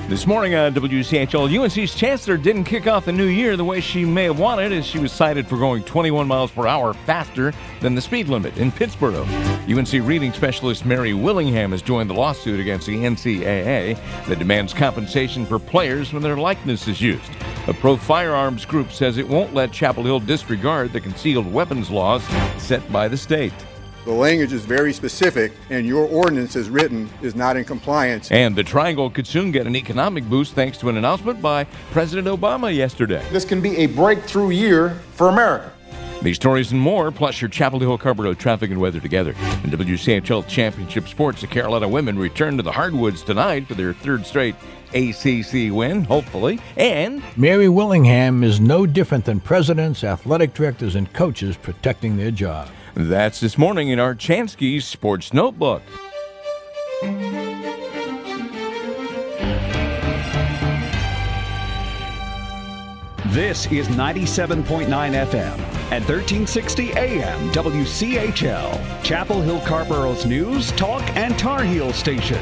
This morning on WCHL, UNC's Chancellor didn't kick off the new year the way she may have wanted, as she was cited for going 21 miles per hour faster than the speed limit in Pittsburgh. UNC reading specialist Mary Willingham has joined the lawsuit against the NCAA that demands compensation for players when their likeness is used. A pro-firearms group says it won't let Chapel Hill disregard the concealed weapons laws set by the state. The language is very specific, and your ordinance as written is not in compliance. And the Triangle could soon get an economic boost thanks to an announcement by President Obama yesterday. This can be a breakthrough year for America. These stories and more, plus your Chapel Hill Carrboro traffic and weather together. In WCHL Championship Sports, the Carolina women return to the hardwoods tonight for their third straight ACC win, hopefully. And Mary Willingham is no different than presidents, athletic directors, and coaches protecting their job. That's this morning in our Chansky Sports Notebook. This is 97.9 FM and 1360 AM WCHL, Chapel Hill Carrboro's news, talk, and Tar Heel station.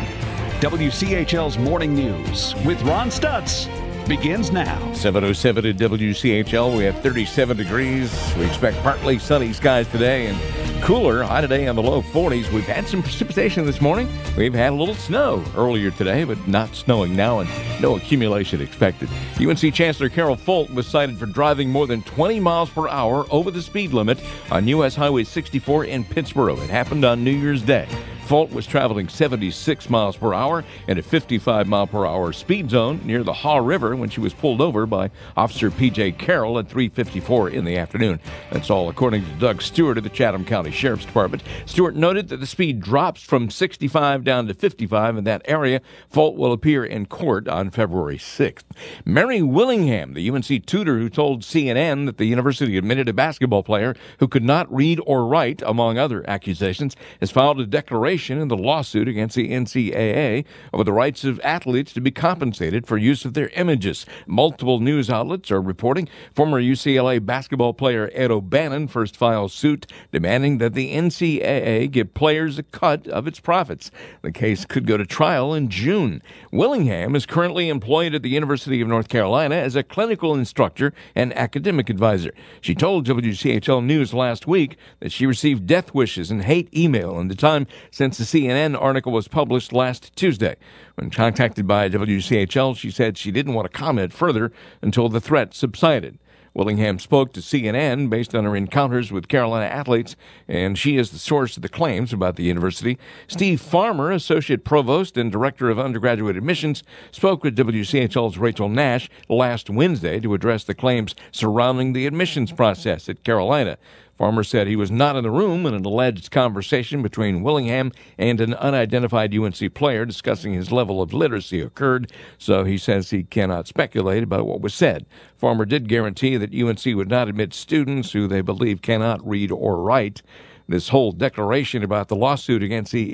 WCHL's Morning News with Ron Stutz begins now. 7:07 at WCHL. We have 37 degrees. We expect partly sunny skies today and cooler. High today on the low 40s. We've had some precipitation this morning. We've had a little snow earlier today, but not snowing now and no accumulation expected. UNC Chancellor Carol Folt was cited for driving more than 20 miles per hour over the speed limit on U.S. Highway 64 in Pittsburgh. It happened on New Year's Day. Folt was traveling 76 miles per hour in a 55-mile-per-hour speed zone near the Haw River when she was pulled over by Officer P.J. Carroll at 3:54 in the afternoon. That's all according to Doug Stewart of the Chatham County Sheriff's Department. Stewart noted that the speed drops from 65 down to 55 in that area. Folt will appear in court on February 6th. Mary Willingham, the UNC tutor who told CNN that the university admitted a basketball player who could not read or write, among other accusations, has filed a declaration in the lawsuit against the NCAA over the rights of athletes to be compensated for use of their images. Multiple news outlets are reporting former UCLA basketball player Ed O'Bannon first filed suit demanding that the NCAA give players a cut of its profits. The case could go to trial in June. Willingham is currently employed at the University of North Carolina as a clinical instructor and academic advisor. She told WCHL News last week that she received death wishes and hate email in the time since the CNN article was published last Tuesday. When contacted by WCHL, she said she didn't want to comment further until the threat subsided. Willingham spoke to CNN based on her encounters with Carolina athletes, and she is the source of the claims about the university. Steve Farmer, Associate Provost and Director of Undergraduate Admissions, spoke with WCHL's Rachel Nash last Wednesday to address the claims surrounding the admissions process at Carolina. Farmer said he was not in the room when an alleged conversation between Willingham and an unidentified UNC player discussing his level of literacy occurred, so he says he cannot speculate about what was said. Farmer did guarantee that UNC would not admit students who they believe cannot read or write. This whole declaration about the lawsuit against the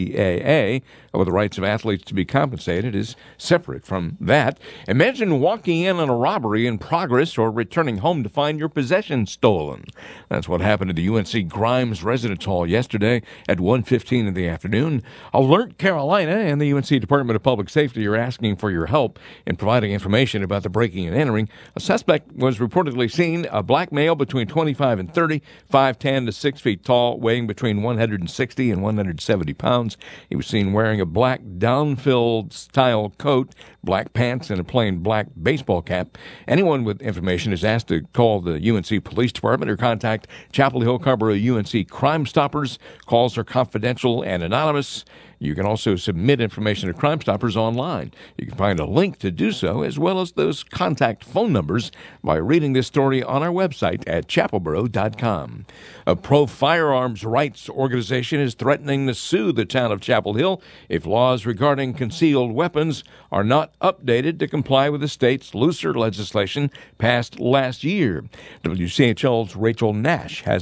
NCAA over the rights of athletes to be compensated is separate from that. Imagine walking in on a robbery in progress or returning home to find your possessions stolen. That's what happened to the UNC Grimes Residence Hall yesterday at 1:15 in the afternoon. Alert Carolina and the UNC Department of Public Safety are asking for your help in providing information about the breaking and entering. A suspect was reportedly seen, a black male between 25 and 30, 5'10" to 6 feet tall, weighing between 160 and 170 pounds. He was seen wearing a black down-filled style coat, black pants, and a plain black baseball cap. Anyone with information is asked to call the UNC Police Department or contact Chapel Hill Carrboro UNC Crime Stoppers. Calls are confidential and anonymous. You can also submit information to Crime Stoppers online. You can find a link to do so, as well as those contact phone numbers, by reading this story on our website at chapelboro.com. A pro-firearms rights organization is threatening to sue the town of Chapel Hill if laws regarding concealed weapons are not updated to comply with the state's looser legislation passed last year. WCHL's Rachel Nash has more.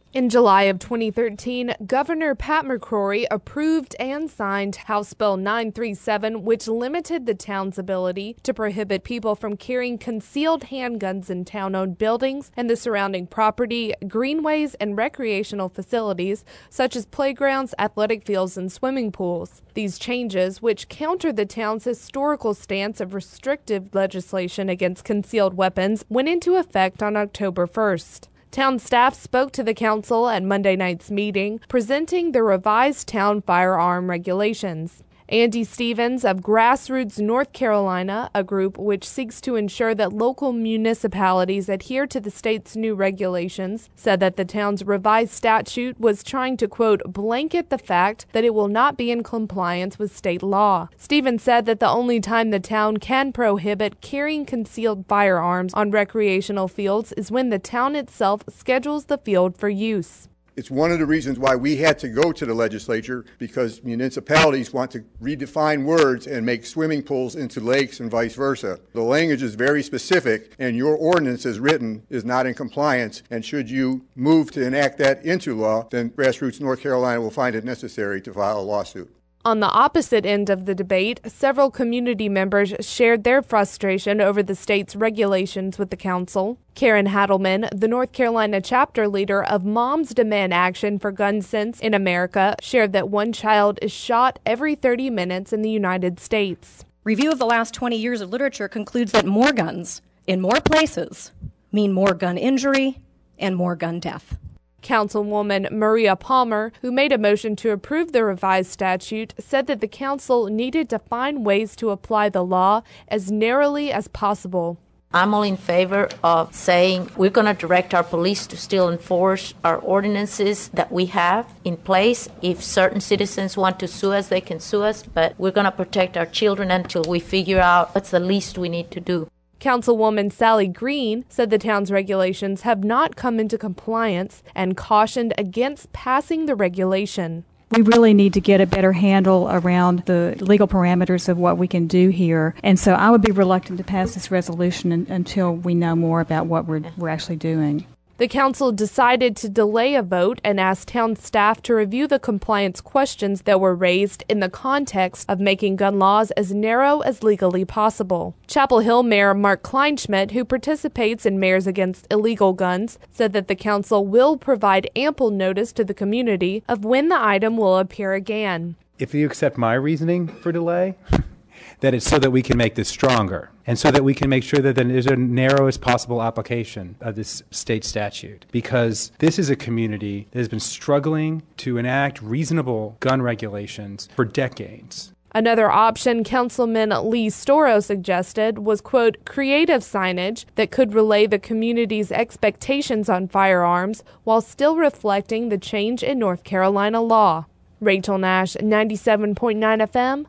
In July of 2013, Governor Pat McCrory approved and signed House Bill 937, which limited the town's ability to prohibit people from carrying concealed handguns in town-owned buildings and the surrounding property, greenways, and recreational facilities, such as playgrounds, athletic fields, and swimming pools. These changes, which counter the town's historical stance of restrictive legislation against concealed weapons, went into effect on October 1st. Town staff spoke to the council at Monday night's meeting, presenting the revised town firearm regulations. Andy Stevens of Grassroots North Carolina, a group which seeks to ensure that local municipalities adhere to the state's new regulations, said that the town's revised statute was trying to, quote, blanket the fact that it will not be in compliance with state law. Stevens said that the only time the town can prohibit carrying concealed firearms on recreational fields is when the town itself schedules the field for use. It's one of the reasons why we had to go to the legislature, because municipalities want to redefine words and make swimming pools into lakes and vice versa. The language is very specific, and your ordinance as written is not in compliance, and should you move to enact that into law, then Grassroots North Carolina will find it necessary to file a lawsuit. On the opposite end of the debate, several community members shared their frustration over the state's regulations with the council. Karen Hadelman, the North Carolina chapter leader of Moms Demand Action for Gun Sense in America, shared that one child is shot every 30 minutes in the United States. Review of the last 20 years of literature concludes that more guns in more places mean more gun injury and more gun death. Councilwoman Maria Palmer, who made a motion to approve the revised statute, said that the council needed to find ways to apply the law as narrowly as possible. I'm all in favor of saying we're going to direct our police to still enforce our ordinances that we have in place. If certain citizens want to sue us, they can sue us, but we're going to protect our children until we figure out what's the least we need to do. Councilwoman Sally Green said the town's regulations have not come into compliance and cautioned against passing the regulation. We really need to get a better handle around the legal parameters of what we can do here. And so I would be reluctant to pass this resolution until we know more about what we're actually doing. The council decided to delay a vote and asked town staff to review the compliance questions that were raised in the context of making gun laws as narrow as legally possible. Chapel Hill Mayor Mark Kleinschmidt, who participates in Mayors Against Illegal Guns, said that the council will provide ample notice to the community of when the item will appear again. If you accept my reasoning for delay, that it's so that we can make this stronger and so that we can make sure that there's a narrowest possible application of this state statute. Because this is a community that has been struggling to enact reasonable gun regulations for decades. Another option Councilman Lee Storo suggested was, quote, creative signage that could relay the community's expectations on firearms while still reflecting the change in North Carolina law. Rachel Nash, 97.9 FM,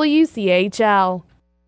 WCHL.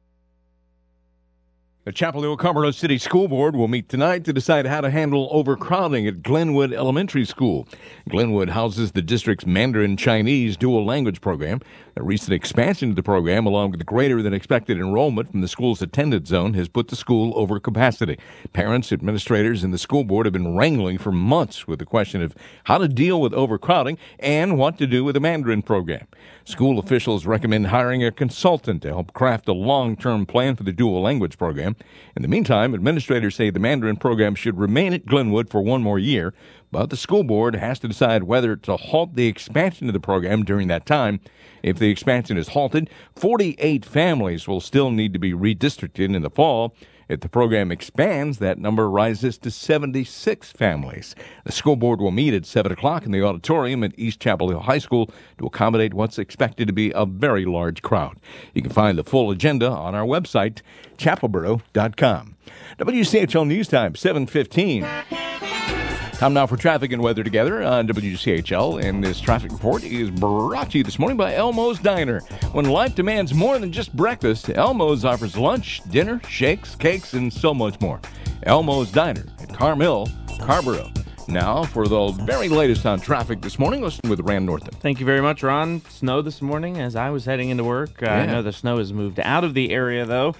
The Chapel Hill Carmelo City School Board will meet tonight to decide how to handle overcrowding at Glenwood Elementary School. Glenwood houses the district's Mandarin Chinese dual language program. A recent expansion of the program, along with greater than expected enrollment from the school's attendance zone, has put the school over capacity. Parents, administrators, and the school board have been wrangling for months with the question of how to deal with overcrowding and what to do with the Mandarin program. School officials recommend hiring a consultant to help craft a long-term plan for the dual language program. In the meantime, administrators say the Mandarin program should remain at Glenwood for one more year, but the school board has to decide whether to halt the expansion of the program during that time. If the expansion is halted, 48 families will still need to be redistricted in the fall. If the program expands, that number rises to 76 families. The school board will meet at 7 o'clock in the auditorium at East Chapel Hill High School to accommodate what's expected to be a very large crowd. You can find the full agenda on our website, chapelboro.com. WCHL News Time, 7:15. Time now for traffic and weather together on WCHL, and this traffic report is brought to you this morning by Elmo's Diner. When life demands more than just breakfast, Elmo's offers lunch, dinner, shakes, cakes, and so much more. Elmo's Diner at Carmel, Carborough. Now, for the very latest on traffic this morning, listen with Rand Norton. Thank you very much, Ron. Snow this morning as I was heading into work. I know the snow has moved out of the area, though.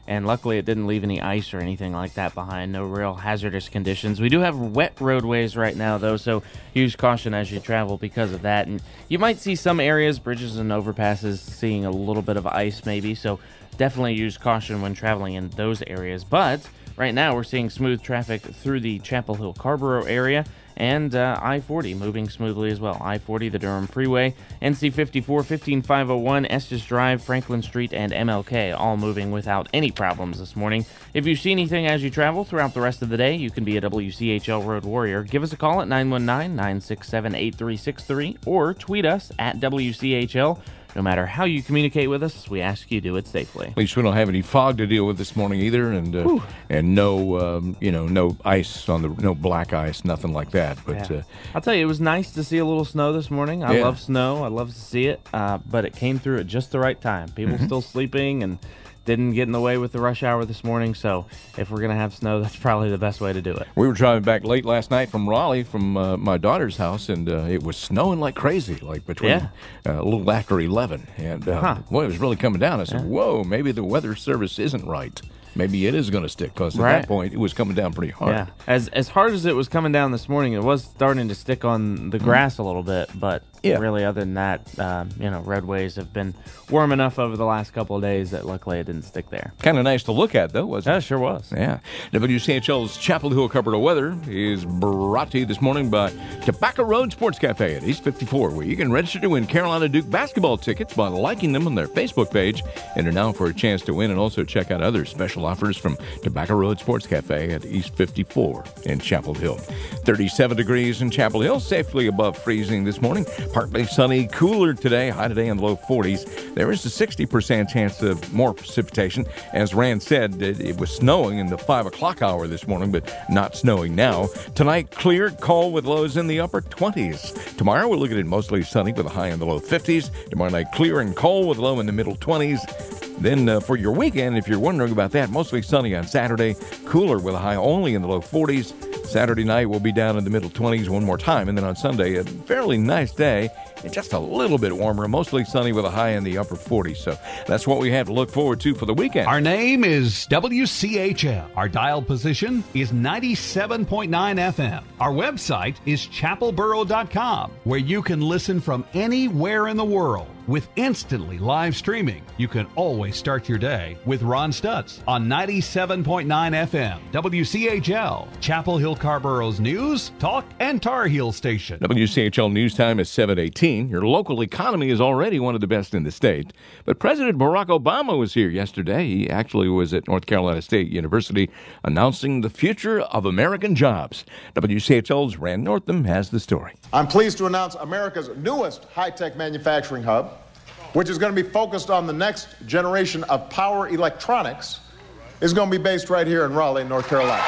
and luckily it didn't leave any ice or anything like that behind. No real hazardous conditions. We do have wet roadways right now, though, so use caution as you travel because of that. And you might see some areas, bridges and overpasses, seeing a little bit of ice maybe, so definitely use caution when traveling in those areas. But right now we're seeing smooth traffic through the Chapel Hill-Carrboro area, and I-40 moving smoothly as well. I-40, the Durham Freeway, NC-54, 15501, Estes Drive, Franklin Street, and MLK, all moving without any problems this morning. If you see anything as you travel throughout the rest of the day, you can be a WCHL Road Warrior. Give us a call at 919-967-8363 or tweet us at WCHL. No matter how you communicate with us, we ask you do it safely. At least we don't have any fog to deal with this morning either, and no, no ice on no black ice, nothing like that. But I'll tell you, it was nice to see a little snow this morning. I love snow. I love to see it, but it came through at just the right time. People still sleeping and didn't get in the way with the rush hour this morning, so if we're going to have snow, that's probably the best way to do it. We were driving back late last night from Raleigh from my daughter's house, and it was snowing like crazy, like between a little after 11. And boy, it was really coming down. I said, whoa, maybe the weather service isn't right. Maybe it is going to stick, because at that point, it was coming down pretty hard. Yeah, as hard as it was coming down this morning, it was starting to stick on the grass a little bit, but really other than that, roadways have been warm enough over the last couple of days that luckily it didn't stick there. Kind of nice to look at, though, wasn't it? Yeah, sure was. Yeah. WCHL's Chapel Hill-Carrboro weather is brought to you this morning by Tobacco Road Sports Cafe at East 54, where you can register to win Carolina Duke basketball tickets by liking them on their Facebook page. Enter now for a chance to win, and also check out other special offers from Tobacco Road Sports Cafe at East 54 in Chapel Hill. 37 degrees in Chapel Hill, safely above freezing this morning. Partly sunny, cooler today, high today in the low 40s. There is a 60% chance of more precipitation. As Rand said, it was snowing in the 5 o'clock hour this morning, but not snowing now. Tonight, clear, cold with lows in the upper 20s. Tomorrow, we'll look at it mostly sunny with a high in the low 50s. Tomorrow night, clear and cold with low in the middle 20s. Then for your weekend, if you're wondering about that, mostly sunny on Saturday, cooler with a high only in the low 40s. Saturday night will be down in the middle 20s one more time. And then on Sunday, a fairly nice day. It's just a little bit warmer, mostly sunny with a high in the upper 40s. So that's what we have to look forward to for the weekend. Our name is WCHL. Our dial position is 97.9 FM. Our website is chapelboro.com, where you can listen from anywhere in the world. With instantly live streaming, you can always start your day with Ron Stutz on 97.9 FM, WCHL, Chapel Hill-Carrboro's news, talk, and Tar Heel station. WCHL news time is 7:18. Your local economy is already one of the best in the state. But President Barack Obama was here yesterday. He actually was at North Carolina State University announcing the future of American jobs. WCHL's Rand Northam has the story. I'm pleased to announce America's newest high-tech manufacturing hub, which is going to be focused on the next generation of power electronics, is going to be based right here in Raleigh, North Carolina.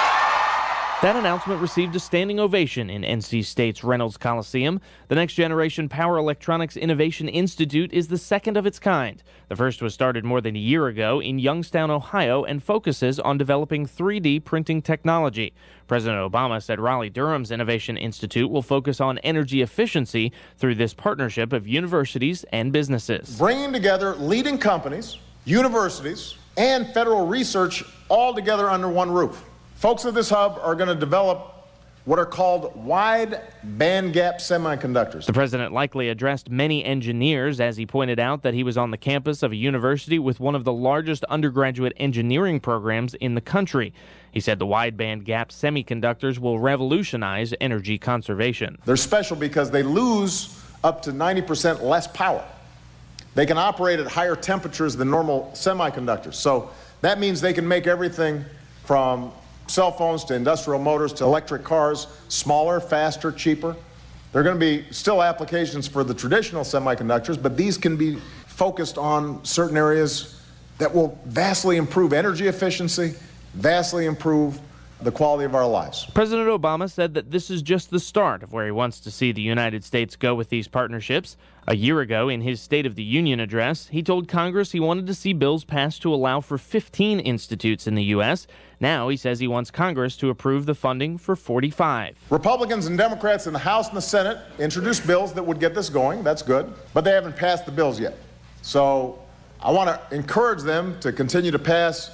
That announcement received a standing ovation in NC State's Reynolds Coliseum. The Next Generation Power Electronics Innovation Institute is the second of its kind. The first was started more than a year ago in Youngstown, Ohio, and focuses on developing 3D printing technology. President Obama said Raleigh-Durham's Innovation Institute will focus on energy efficiency through this partnership of universities and businesses. Bringing together leading companies, universities, and federal research all together under one roof. Folks at this hub are going to develop what are called wide bandgap semiconductors. The president likely addressed many engineers as he pointed out that he was on the campus of a university with one of the largest undergraduate engineering programs in the country. He said the wide bandgap semiconductors will revolutionize energy conservation. They're special because they lose up to 90% less power. They can operate at higher temperatures than normal semiconductors. So that means they can make everything from cell phones to industrial motors to electric cars smaller, faster, cheaper. There are going to be still applications for the traditional semiconductors, but these can be focused on certain areas that will vastly improve energy efficiency, vastly improve the quality of our lives. President Obama said that this is just the start of where he wants to see the United States go with these partnerships. A year ago, in his State of the Union address, he told Congress he wanted to see bills passed to allow for 15 institutes in the U.S. Now he says he wants Congress to approve the funding for 45. Republicans and Democrats in the House and the Senate introduced bills that would get this going. That's good. But they haven't passed the bills yet. So I want to encourage them to continue to pass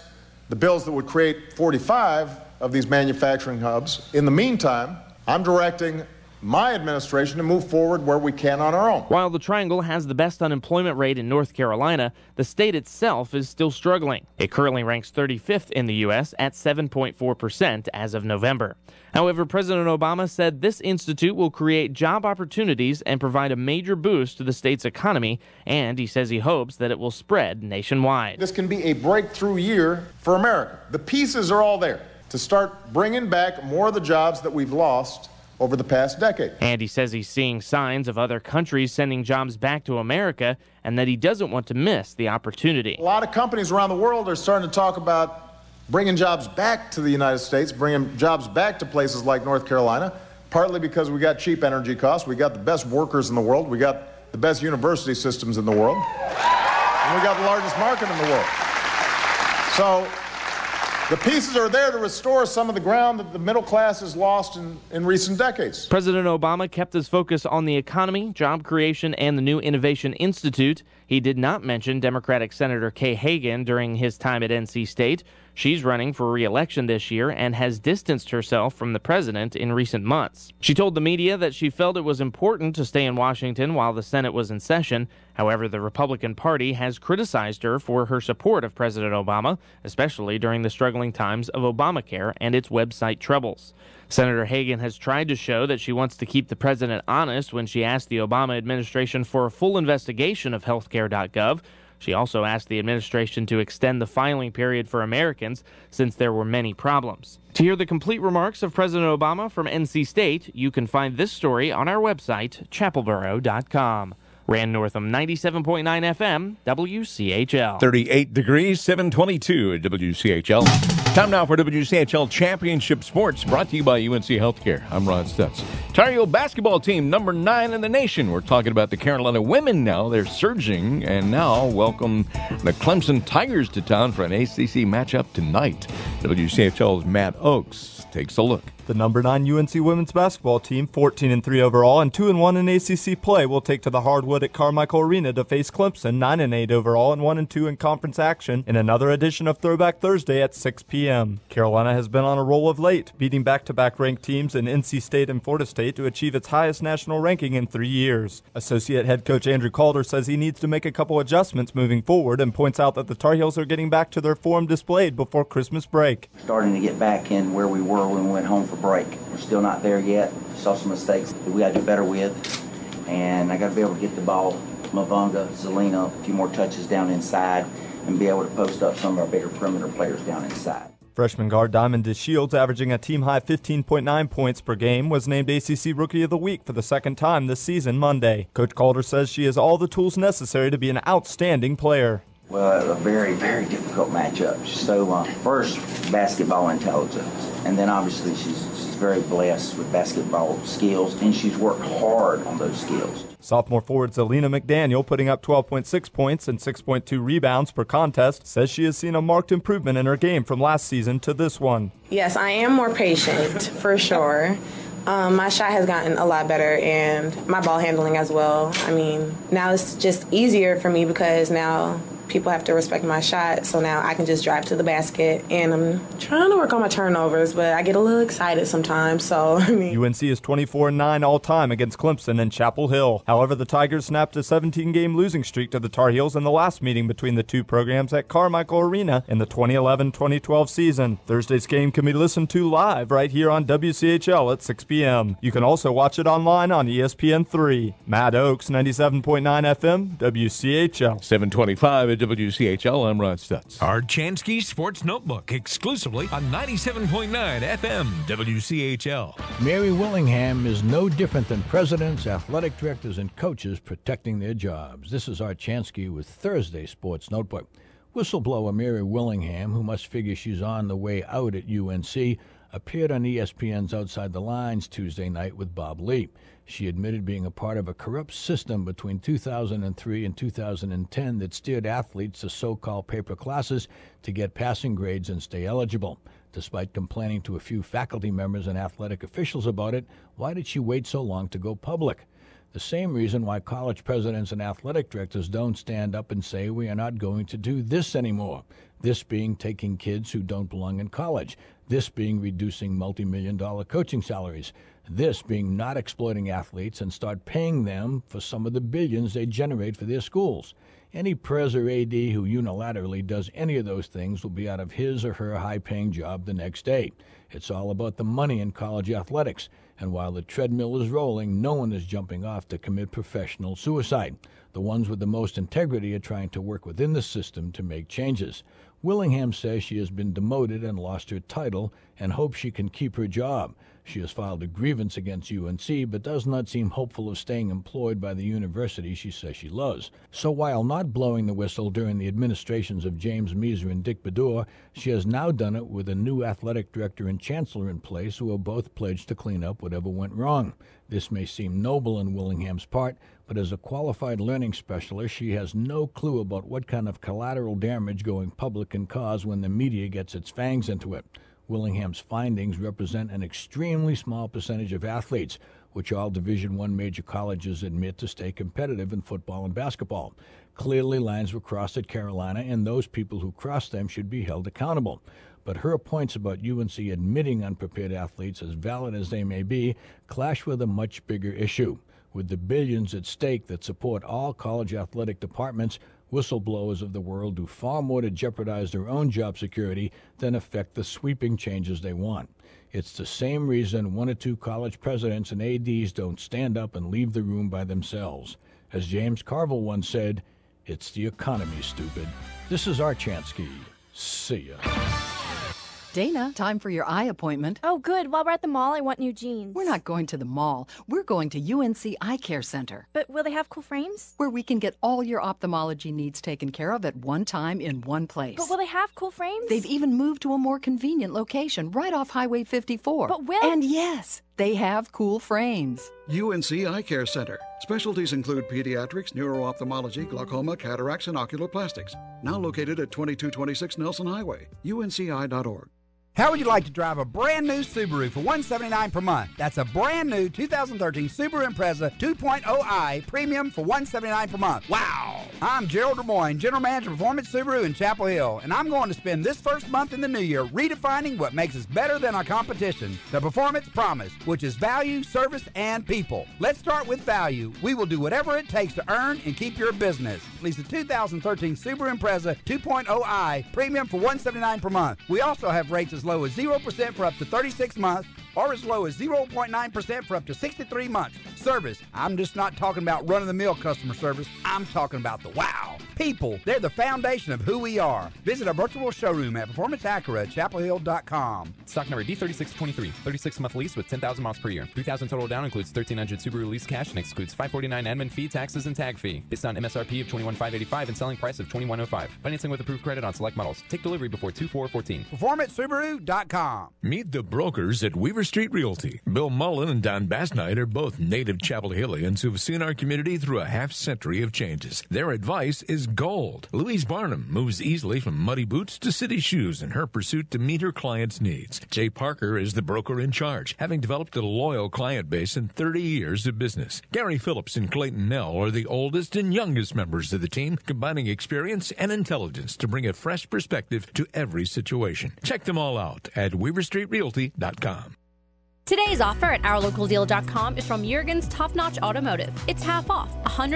the bills that would create 45 of these manufacturing hubs. In the meantime, I'm directing my administration to move forward where we can on our own. While the Triangle has the best unemployment rate in North Carolina, the state itself is still struggling. It currently ranks 35th in the U.S. at 7.4% as of November. However, President Obama said this institute will create job opportunities and provide a major boost to the state's economy, and he says he hopes that it will spread nationwide. This can be a breakthrough year for America. The pieces are all there to start bringing back more of the jobs that we've lost over the past decade. And he says he's seeing signs of other countries sending jobs back to America and that he doesn't want to miss the opportunity. A lot of companies around the world are starting to talk about bringing jobs back to the United States, bringing jobs back to places like North Carolina, partly because we got cheap energy costs, we got the best workers in the world, we got the best university systems in the world, and we got the largest market in the world. So the pieces are there to restore some of the ground that the middle class has lost in recent decades. President Obama kept his focus on the economy, job creation, and the new Innovation Institute. He did not mention Democratic Senator Kay Hagan during his time at NC State. She's running for re-election this year and has distanced herself from the president in recent months. She told the media that she felt it was important to stay in Washington while the Senate was in session. However, the Republican Party has criticized her for her support of President Obama, especially during the struggling times of Obamacare and its website troubles. Senator Hagan has tried to show that she wants to keep the president honest when she asked the Obama administration for a full investigation of healthcare.gov. She also asked the administration to extend the filing period for Americans since there were many problems. To hear the complete remarks of President Obama from NC State, you can find this story on our website, chapelboro.com. Rand Northam, 97.9 FM, WCHL. 38 degrees, 722 at WCHL. Time now for WCHL Championship Sports, brought to you by UNC Healthcare. I'm Ron Stutz. Tar Heel basketball team, number 9 in the nation. We're talking about the Carolina women now. They're surging, and now welcome the Clemson Tigers to town for an ACC matchup tonight. WCHL's Matt Oakes takes a look. The number 9 UNC women's basketball team, 14-3 overall and 2-1 in ACC play, will take to the hardwood at Carmichael Arena to face Clemson, 9-8 overall and 1-2 in conference action, in another edition of Throwback Thursday at 6 p.m. Carolina has been on a roll of late, beating back-to-back ranked teams in NC State and Florida State to achieve its highest national ranking in 3 years. Associate head coach Andrew Calder says he needs to make a couple adjustments moving forward and points out that the Tar Heels are getting back to their form displayed before Christmas break. Starting to get back in where we were when we went home for break. We're still not there yet. Saw some mistakes that we got to do better with. And I got to be able to get the ball, Mavunga, Zelina, a few more touches down inside and be able to post up some of our bigger perimeter players down inside. Freshman guard Diamond DeShields, averaging a team-high 15.9 points per game, was named ACC Rookie of the Week for the second time this season Monday. Coach Calder says she has all the tools necessary to be an outstanding player. Well, a very, very difficult matchup. So first, basketball intelligence. And then obviously she's very blessed with basketball skills, and she's worked hard on those skills. Sophomore forward Zelina McDaniel, putting up 12.6 points and 6.2 rebounds per contest, says she has seen a marked improvement in her game from last season to this one. Yes, I am more patient, for sure. My shot has gotten a lot better, and my ball handling as well. I mean, now it's just easier for me because now people have to respect my shot, so now I can just drive to the basket, and I'm trying to work on my turnovers, but I get a little excited sometimes, so I mean. UNC is 24-9 all-time against Clemson and Chapel Hill. However, the Tigers snapped a 17-game losing streak to the Tar Heels in the last meeting between the two programs at Carmichael Arena in the 2011-2012 season. Thursday's game can be listened to live right here on WCHL at 6 p.m. You can also watch it online on ESPN3. Matt Oakes, 97.9 FM, WCHL. 725 at WCHL, I'm Ron Stutz. Our Chansky Sports Notebook, exclusively on 97.9 FM, WCHL. Mary Willingham is no different than presidents, athletic directors, and coaches protecting their jobs. This is Art Chansky with Thursday Sports Notebook. Whistleblower Mary Willingham, who must figure she's on the way out at UNC, appeared on ESPN's Outside the Lines Tuesday night with Bob Lee. She admitted being a part of a corrupt system between 2003 and 2010 that steered athletes to so-called paper classes to get passing grades and stay eligible. Despite complaining to a few faculty members and athletic officials about it, why did she wait so long to go public? The same reason why college presidents and athletic directors don't stand up and say we are not going to do this anymore. This being taking kids who don't belong in college. This being reducing multi-million-dollar coaching salaries. This being not exploiting athletes and start paying them for some of the billions they generate for their schools. Any pres or AD who unilaterally does any of those things will be out of his or her high-paying job the next day. It's all about the money in college athletics. And while the treadmill is rolling, no one is jumping off to commit professional suicide. The ones with the most integrity are trying to work within the system to make changes. Willingham says she has been demoted and lost her title and hopes she can keep her job. She has filed a grievance against UNC, but does not seem hopeful of staying employed by the university she says she loves. So while not blowing the whistle during the administrations of James Measer and Dick Bedour, she has now done it with a new athletic director and chancellor in place who are both pledged to clean up whatever went wrong. This may seem noble on Willingham's part, but as a qualified learning specialist, she has no clue about what kind of collateral damage going public can cause when the media gets its fangs into it. Willingham's findings represent an extremely small percentage of athletes, which all Division I major colleges admit to stay competitive in football and basketball. Clearly, lines were crossed at Carolina, and those people who crossed them should be held accountable. But her points about UNC admitting unprepared athletes, as valid as they may be, clash with a much bigger issue. With the billions at stake that support all college athletic departments, whistleblowers of the world do far more to jeopardize their own job security than affect the sweeping changes they want. It's the same reason one or two college presidents and ADs don't stand up and leave the room by themselves. As James Carville once said, it's the economy, stupid. This is Art Chansky. See ya. Dana, time for your eye appointment. Oh, good. While we're at the mall, I want new jeans. We're not going to the mall. We're going to UNC Eye Care Center. But will they have cool frames? Where we can get all your ophthalmology needs taken care of at one time in one place. But will they have cool frames? They've even moved to a more convenient location right off Highway 54. But will... And yes, they have cool frames. UNC Eye Care Center. Specialties include pediatrics, neuro-ophthalmology, glaucoma, cataracts, and ocular plastics. Now located at 2226 Nelson Highway. UNCI.org. How would you like to drive a brand new Subaru for $179 per month? That's a brand new 2013 Subaru Impreza 2.0i Premium for $179 per month. Wow! I'm Gerald Lemoyne, General Manager of Performance Subaru in Chapel Hill, and I'm going to spend this first month in the new year redefining what makes us better than our competition. The Performance Promise, which is value, service, and people. Let's start with value. We will do whatever it takes to earn and keep your business. Lease the 2013 Subaru Impreza 2.0i Premium for $179 per month. We also have rates as low as 0% for up to 36 months or as low as 0.9% for up to 63 months. Service, I'm just not talking about run-of-the-mill customer service. I'm talking about the wow. People, they're the foundation of who we are. Visit our virtual showroom at Performance Acura at chapelhill.com. Stock number D3623, 36-month lease with 10,000 miles per year. $3,000 total down, includes $1,300 Subaru lease cash and excludes $549 admin fee, taxes, and tag fee. Based on MSRP of $21,585 and selling price of $21,05. Financing with approved credit on select models. Take delivery before 2/4/14. PerformanceSubaru.com. Meet the brokers at Weaver Street Realty. Bill Mullen and Don Basnight are both native Chapel Hillians who've seen our community through a half-century of changes. Their advice is gold. Louise Barnum moves easily from muddy boots to city shoes in her pursuit to meet her clients' needs. Jay Parker is the broker in charge, having developed a loyal client base in 30 years of business. Gary Phillips and Clayton Nell are the oldest and youngest members of the team, combining experience and intelligence to bring a fresh perspective to every situation. Check them all out at weaverstreetrealty.com. Today's offer at OurLocalDeal.com is from Jurgen's Top Notch Automotive. It's half off,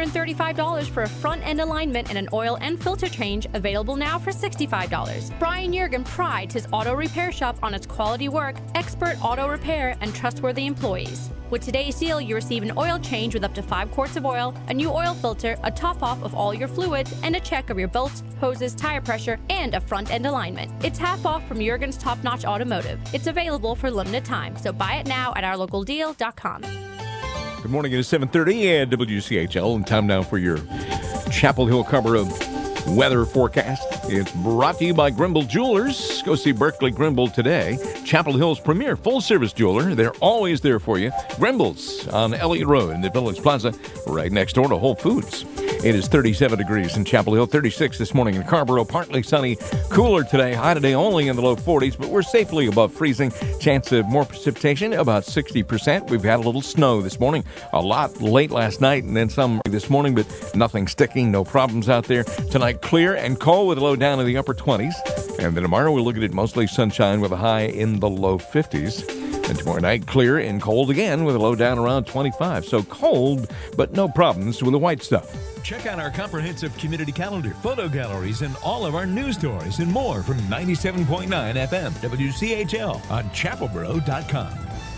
$135 for a front-end alignment and an oil and filter change, available now for $65. Brian Jurgen prides his auto repair shop on its quality work, expert auto repair, and trustworthy employees. With today's deal, you receive an oil change with up to 5 quarts of oil, a new oil filter, a top-off of all your fluids, and a check of your belts, hoses, tire pressure, and a front-end alignment. It's half off from Jurgen's Top Notch Automotive. It's available for limited time, so buy it now at OurLocalDeal.com. Good morning, it is 7:30 at WCHL, and time now for your Chapel Hill Carrboro weather forecast. It's brought to you by Grimble Jewelers. Go see Berkeley Grimble today. Chapel Hill's premier full-service jeweler. They're always there for you. Grimble's on Elliott Road in the Village Plaza, right next door to Whole Foods. It is 37 degrees in Chapel Hill, 36 this morning in Carrboro. Partly sunny, cooler today. High today only in the low 40s, but we're safely above freezing. Chance of more precipitation, about 60%. We've had a little snow this morning. A lot late last night and then some this morning, but nothing sticking. No problems out there. Tonight, clear and cold with a low down in the upper 20s. And then tomorrow, we'll look at it mostly sunshine with a high in the low 50s. And tomorrow night, clear and cold again with a low down around 25. So cold, but no problems with the white stuff. Check out our comprehensive community calendar, photo galleries, and all of our news stories and more from 97.9 FM WCHL on chapelboro.com.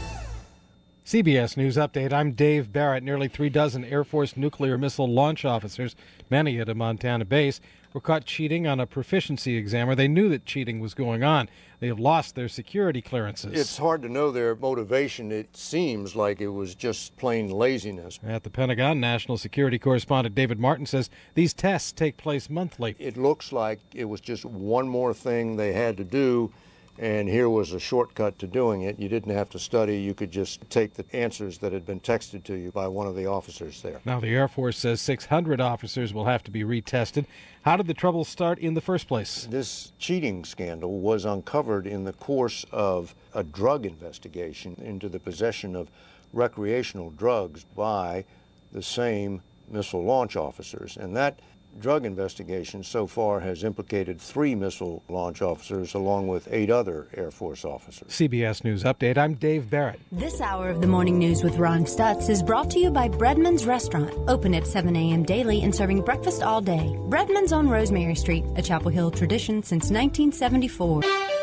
CBS News Update. I'm Dave Barrett. Nearly 36 Air Force nuclear missile launch officers, many at a Montana base, were caught cheating on a proficiency exam, or they knew that cheating was going on. They have lost their security clearances. It's hard to know their motivation. It seems like it was just plain laziness. At the Pentagon, National Security Correspondent David Martin says these tests take place monthly. It looks like it was just one more thing they had to do, and here was a shortcut to doing it. You didn't have to study. You could just take the answers that had been texted to you by one of the officers there. Now the Air Force says 600 officers will have to be retested. How did the trouble start in the first place? This cheating scandal was uncovered in the course of a drug investigation into the possession of recreational drugs by the same missile launch officers. And that drug investigation so far has implicated 3 missile launch officers along with 8 other Air Force officers. CBS News Update. I'm Dave Barrett. This hour of the morning news with Ron Stutz is brought to you by Breadman's Restaurant, open at 7 a.m. daily and serving breakfast all day. Breadman's on Rosemary Street, a Chapel Hill tradition since 1974.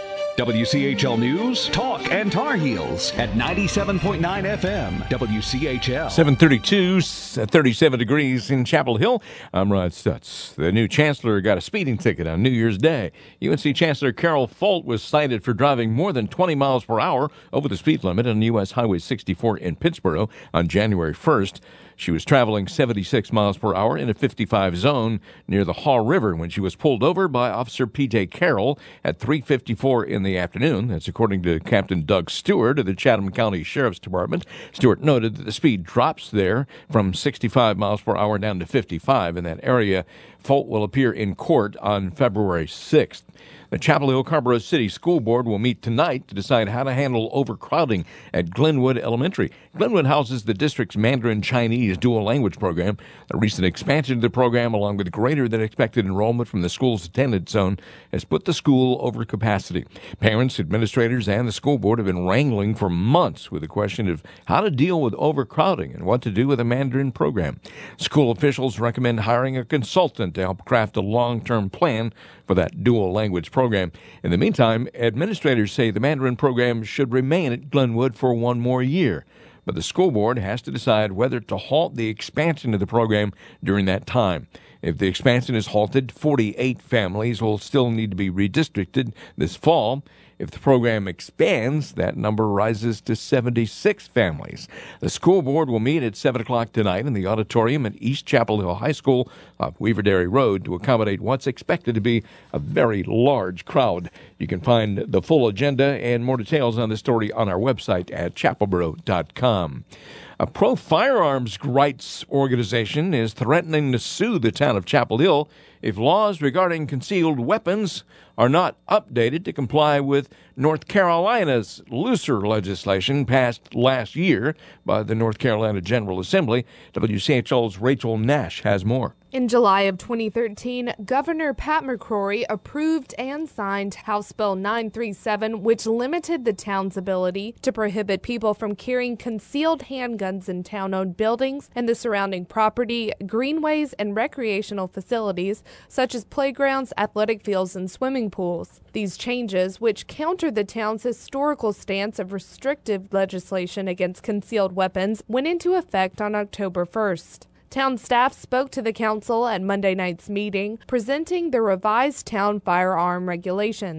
WCHL News, Talk, and Tar Heels at 97.9 FM, WCHL. 7:32, 37 degrees in Chapel Hill. I'm Rod Stutz. The new chancellor got a speeding ticket on New Year's Day. UNC Chancellor Carol Folt was cited for driving more than 20 miles per hour over the speed limit on U.S. Highway 64 in Pittsboro on January 1st. She was traveling 76 miles per hour in a 55 zone near the Haw River when she was pulled over by Officer P.J. Carroll at 3:54 in the afternoon. That's according to Captain Doug Stewart of the Chatham County Sheriff's Department. Stewart noted that the speed drops there from 65 miles per hour down to 55 in that area. Folt will appear in court on February 6th. The Chapel Hill Carrboro City School Board will meet tonight to decide how to handle overcrowding at Glenwood Elementary. Glenwood houses the district's Mandarin Chinese dual language program. The recent expansion of the program, along with greater than expected enrollment from the school's attendance zone, has put the school over capacity. Parents, administrators, and the school board have been wrangling for months with the question of how to deal with overcrowding and what to do with a Mandarin program. School officials recommend hiring a consultant to help craft a long-term plan for that dual language program. In the meantime, administrators say the Mandarin program should remain at Glenwood for one more year. But the school board has to decide whether to halt the expansion of the program during that time. If the expansion is halted, 48 families will still need to be redistricted this fall. If the program expands, that number rises to 76 families. The school board will meet at 7 o'clock tonight in the auditorium at East Chapel Hill High School off Weaver Dairy Road to accommodate what's expected to be a very large crowd. You can find the full agenda and more details on the story on our website at chapelboro.com. A pro-firearms rights organization is threatening to sue the town of Chapel Hill if laws regarding concealed weapons are not updated to comply with North Carolina's looser legislation passed last year by the North Carolina General Assembly. WCHL's Rachel Nash has more. In July of 2013, Governor Pat McCrory approved and signed House Bill 937, which limited the town's ability to prohibit people from carrying concealed handguns in town-owned buildings and the surrounding property, greenways, and recreational facilities, such as playgrounds, athletic fields, and swimming pools. These changes, which counter the town's historical stance of restrictive legislation against concealed weapons, went into effect on October 1st. Town staff spoke to the council at Monday night's meeting, presenting the revised town firearm regulations.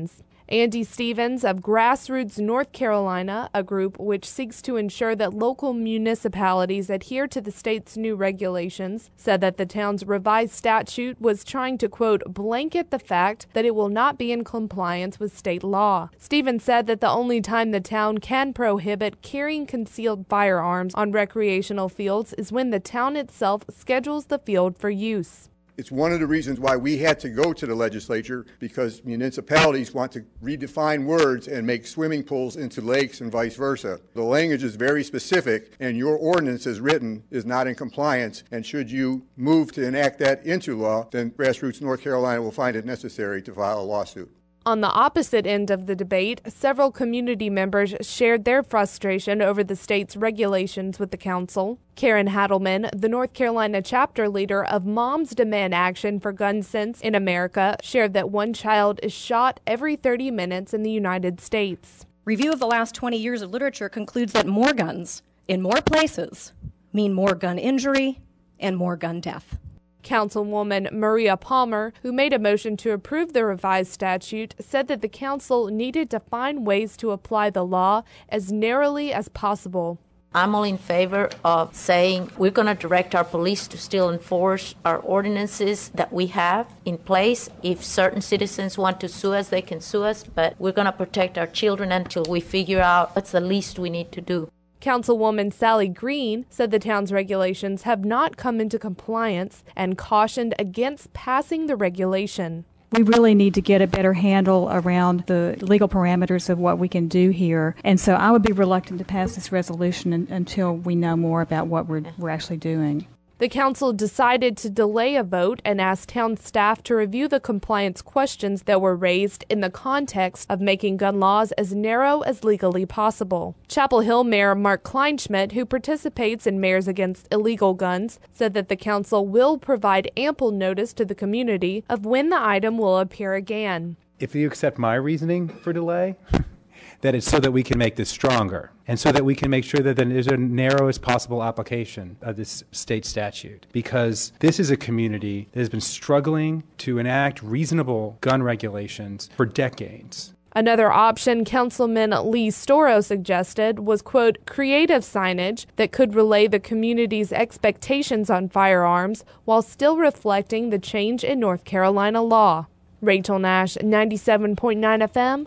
Andy Stevens of Grassroots North Carolina, a group which seeks to ensure that local municipalities adhere to the state's new regulations, said that the town's revised statute was trying to, quote, blanket the fact that it will not be in compliance with state law. Stevens said that the only time the town can prohibit carrying concealed firearms on recreational fields is when the town itself schedules the field for use. It's one of the reasons why we had to go to the legislature, because municipalities want to redefine words and make swimming pools into lakes and vice versa. The language is very specific, and your ordinance as written is not in compliance, and should you move to enact that into law, then Grassroots North Carolina will find it necessary to file a lawsuit. On the opposite end of the debate, several community members shared their frustration over the state's regulations with the council. Karen Hadelman, the North Carolina chapter leader of Moms Demand Action for Gun Sense in America, shared that one child is shot every 30 minutes in the United States. Review of the last 20 years of literature concludes that more guns in more places mean more gun injury and more gun death. Councilwoman Maria Palmer, who made a motion to approve the revised statute, said that the council needed to find ways to apply the law as narrowly as possible. I'm all in favor of saying we're going to direct our police to still enforce our ordinances that we have in place. If certain citizens want to sue us, they can sue us, but we're going to protect our children until we figure out what's the least we need to do. Councilwoman Sally Green said the town's regulations have not come into compliance and cautioned against passing the regulation. We really need to get a better handle around the legal parameters of what we can do here. And so I would be reluctant to pass this resolution until we know more about what we're actually doing. The council decided to delay a vote and asked town staff to review the compliance questions that were raised in the context of making gun laws as narrow as legally possible. Chapel Hill Mayor Mark Kleinschmidt, who participates in Mayors Against Illegal Guns, said that the council will provide ample notice to the community of when the item will appear again. If you accept my reasoning for delay, that it's so that we can make this stronger, and so that we can make sure that there's a narrowest possible application of this state statute. Because this is a community that has been struggling to enact reasonable gun regulations for decades. Another option Councilman Lee Storo suggested was, quote, creative signage that could relay the community's expectations on firearms while still reflecting the change in North Carolina law. Rachel Nash, 97.9 FM.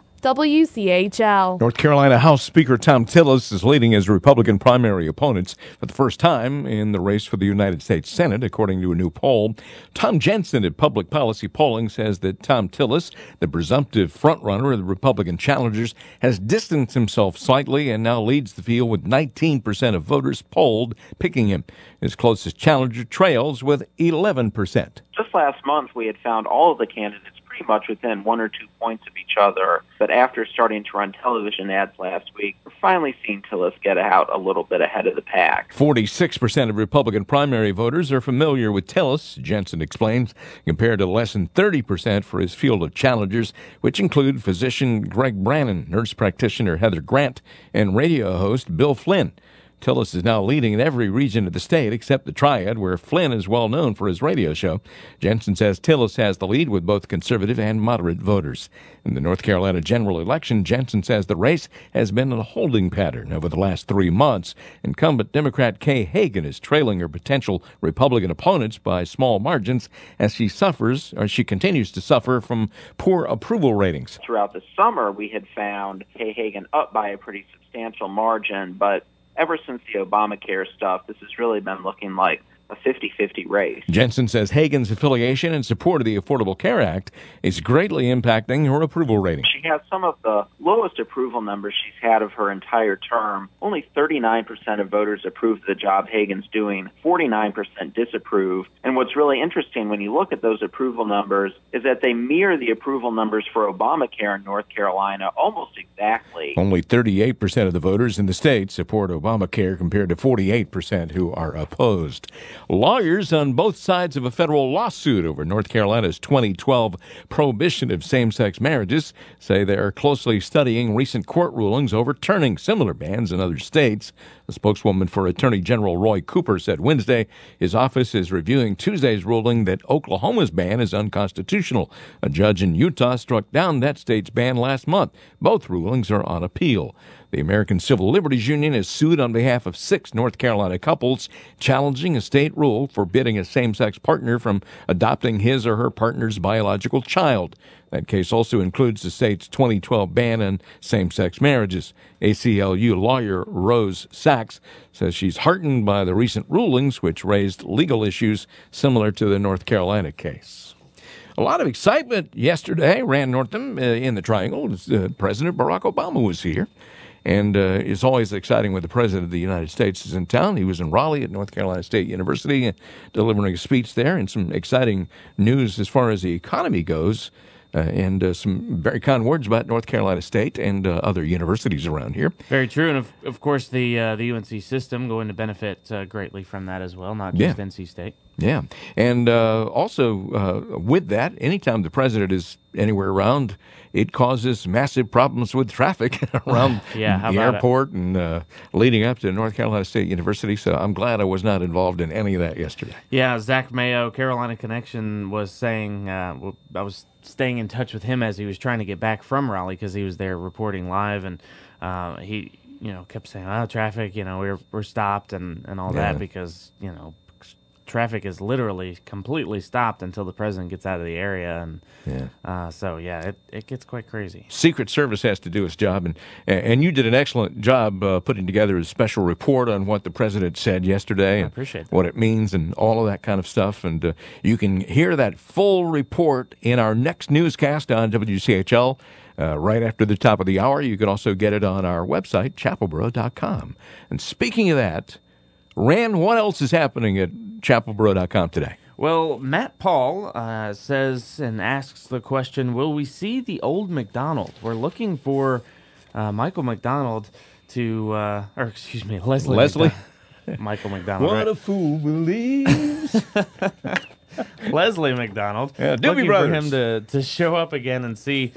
WCHL. North Carolina House Speaker Thom Tillis is leading his Republican primary opponents for the first time in the race for the United States Senate, according to a new poll. Tom Jensen at Public Policy Polling says that Thom Tillis, the presumptive frontrunner of the Republican challengers, has distanced himself slightly and now leads the field with 19% of voters polled picking him. His closest challenger trails with 11%. Just last month, we had found all of the candidates pretty much within 1 or 2 points of each other. But after starting to run television ads last week, we're finally seeing Tillis get out a little bit ahead of the pack. 46% of Republican primary voters are familiar with Tillis, Jensen explains, compared to less than 30% for his field of challengers, which include physician Greg Brannon, nurse practitioner Heather Grant, and radio host Bill Flynn. Tillis is now leading in every region of the state except the Triad, where Flynn is well known for his radio show. Jensen says Tillis has the lead with both conservative and moderate voters. In the North Carolina general election, Jensen says the race has been a holding pattern over the last 3 months. Incumbent Democrat Kay Hagan is trailing her potential Republican opponents by small margins as she continues to suffer from poor approval ratings. Throughout the summer, we had found Kay Hagan up by a pretty substantial margin, but ever since the Obamacare stuff, this has really been looking like a 50-50 race. Jensen says Hagan's affiliation and support of the Affordable Care Act is greatly impacting her approval rating. She has some of the lowest approval numbers she's had of her entire term. Only 39% of voters approve the job Hagan's doing, 49% disapprove. And what's really interesting when you look at those approval numbers is that they mirror the approval numbers for Obamacare in North Carolina almost exactly. exactly. Only 38% of the voters in the state support Obamacare compared to 48% who are opposed. Lawyers on both sides of a federal lawsuit over North Carolina's 2012 prohibition of same-sex marriages say they are closely studying recent court rulings overturning similar bans in other states. A spokeswoman for Attorney General Roy Cooper said Wednesday his office is reviewing Tuesday's ruling that Oklahoma's ban is unconstitutional. A judge in Utah struck down that state's ban last month. Both rulings are on appeal. The American Civil Liberties Union has sued on behalf of 6 North Carolina couples, challenging a state rule forbidding a same-sex partner from adopting his or her partner's biological child. That case also includes the state's 2012 ban on same-sex marriages. ACLU lawyer Rose Sachs says she's heartened by the recent rulings, which raised legal issues similar to the North Carolina case. A lot of excitement yesterday. Rand Northam in the Triangle. President Barack Obama was here. And it's always exciting when the President of the United States is in town. He was in Raleigh at North Carolina State University delivering a speech there, and some exciting news as far as the economy goes, and some very kind words about North Carolina State and other universities around here. Very true. And, of course, the UNC system going to benefit greatly from that as well, not just NC State. Yeah. And also with that, anytime the President is anywhere around, it causes massive problems with traffic around the airport and leading up to North Carolina State University. So I'm glad I was not involved in any of that yesterday. Yeah, Zach Mayo, Carolina Connection, was saying, I was staying in touch with him as he was trying to get back from Raleigh because he was there reporting live, and he kept saying, traffic, we're stopped and all that because, traffic is literally completely stopped until the president gets out of the area, and it gets quite crazy. Secret Service has to do its job, and you did an excellent job putting together a special report on what the president said yesterday and what it means and all of that kind of stuff. And you can hear that full report in our next newscast on WCHL. Right after the top of the hour. You can also get it on our website, chapelboro.com. And speaking of that, Rand, what else is happening at chapelboro.com today? Well, Matt Paul says and asks the question, will we see the old McDonald? We're looking for Michael McDonald to, Leslie. Michael McDonald. What a fool believes. Leslie McDonald. Yeah, looking for him to show up again and see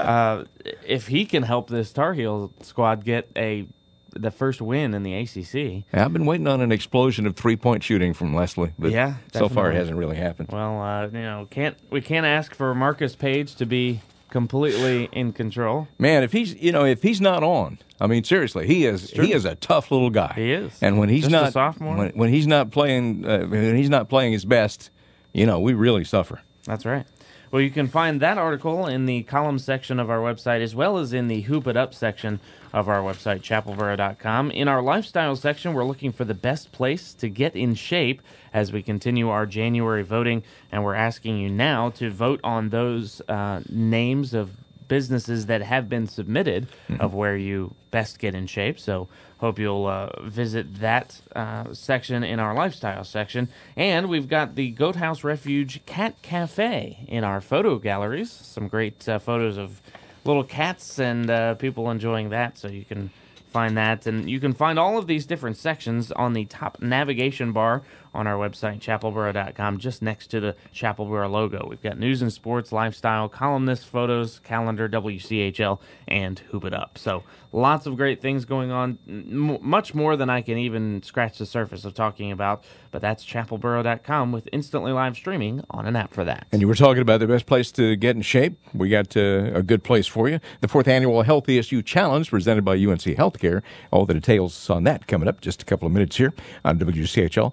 if he can help this Tar Heel squad get the first win in the ACC. I've been waiting on an explosion of three-point shooting from Leslie, but so far it hasn't really happened. Well, we can't ask for Marcus Page to be completely in control. Man, if he's not on, I mean, seriously, he is a tough little guy. He is. And when he's just not a sophomore, when he's not playing his best, we really suffer. That's right. Well, you can find that article in the column section of our website, as well as in the Hoop It Up section of our website, chapelboro.com. In our lifestyle section, we're looking for the best place to get in shape as we continue our January voting, and we're asking you now to vote on those names of businesses that have been submitted of where you best get in shape. So hope you'll visit that section in our lifestyle section. And we've got the Goat House Refuge Cat Cafe in our photo galleries. Some great photos of little cats and people enjoying that, so you can find that. And you can find all of these different sections on the top navigation bar on our website, chapelboro.com, just next to the Chapelboro logo. We've got news and sports, lifestyle, columnists, photos, calendar, WCHL, and Hoop It Up. So lots of great things going on, much more than I can even scratch the surface of talking about. But that's chapelboro.com with instantly live streaming on an app for that. And you were talking about the best place to get in shape. We got a good place for you. The 4th Annual Healthiest You Challenge presented by UNC Healthcare. All the details on that coming up just a couple of minutes here on WCHL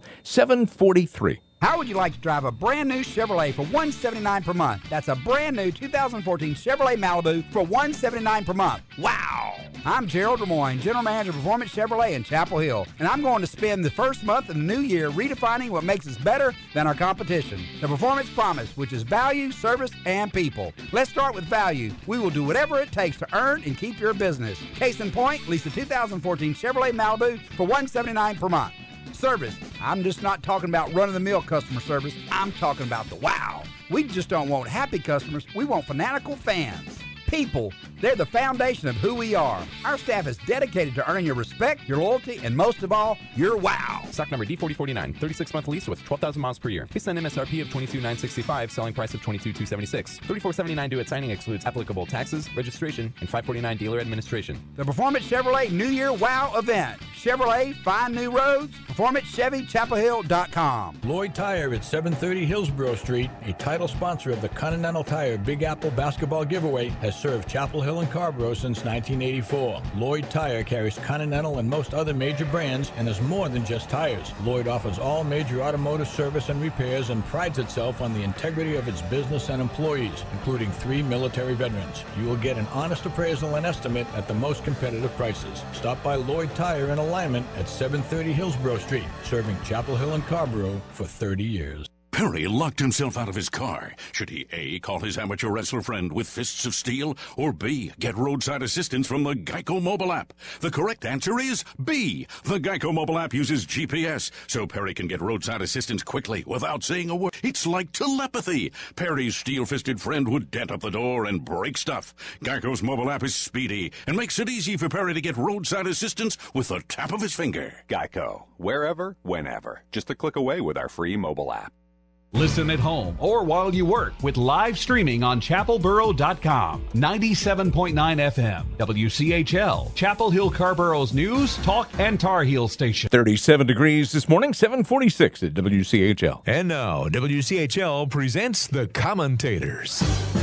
743. How would you like to drive a brand new Chevrolet for $179 per month? That's a brand new 2014 Chevrolet Malibu for $179 per month. Wow! I'm Gerald Lemoyne, General Manager of Performance Chevrolet in Chapel Hill, and I'm going to spend the first month of the new year redefining what makes us better than our competition. The Performance Promise, which is value, service, and people. Let's start with value. We will do whatever it takes to earn and keep your business. Case in point, lease a 2014 Chevrolet Malibu for $179 per month. Service. I'm just not talking about run-of-the-mill customer service. I'm talking about the wow. We just don't want happy customers. We want fanatical fans. People, they're the foundation of who we are. Our staff is dedicated to earning your respect, your loyalty, and most of all, your wow. Stock number D4049, 36-month lease with 12,000 miles per year. Based on MSRP of $22,965, selling price of $22,276. $34.79 due at signing excludes applicable taxes, registration, and $549 dealer administration. The Performance Chevrolet New Year Wow event. Chevrolet, find new roads. PerformanceChevyChapelHill.com. Lloyd Tire at 730 Hillsborough Street, a title sponsor of the Continental Tire Big Apple Basketball Giveaway, has served Chapel Hill and Carrboro since 1984. Lloyd Tire carries Continental and most other major brands and is more than just tires. Lloyd offers all major automotive service and repairs and prides itself on the integrity of its business and employees, including 3 military veterans. You will get an honest appraisal and estimate at the most competitive prices. Stop by Lloyd Tire in Alignment at 730 Hillsborough Street, serving Chapel Hill and Carrboro for 30 years. Perry locked himself out of his car. Should he A, call his amateur wrestler friend with fists of steel, or B, get roadside assistance from the Geico mobile app? The correct answer is B. The Geico mobile app uses GPS, so Perry can get roadside assistance quickly without saying a word. It's like telepathy. Perry's steel-fisted friend would dent up the door and break stuff. Geico's mobile app is speedy and makes it easy for Perry to get roadside assistance with the tap of his finger. Geico. Wherever, whenever. Just a click away with our free mobile app. Listen at home or while you work with live streaming on chapelboro.com. 97.9 FM, WCHL, Chapel Hill Carrboro's news, talk, and Tar Heel station. 37 degrees this morning, 746 at WCHL. And now, WCHL presents The Commentators.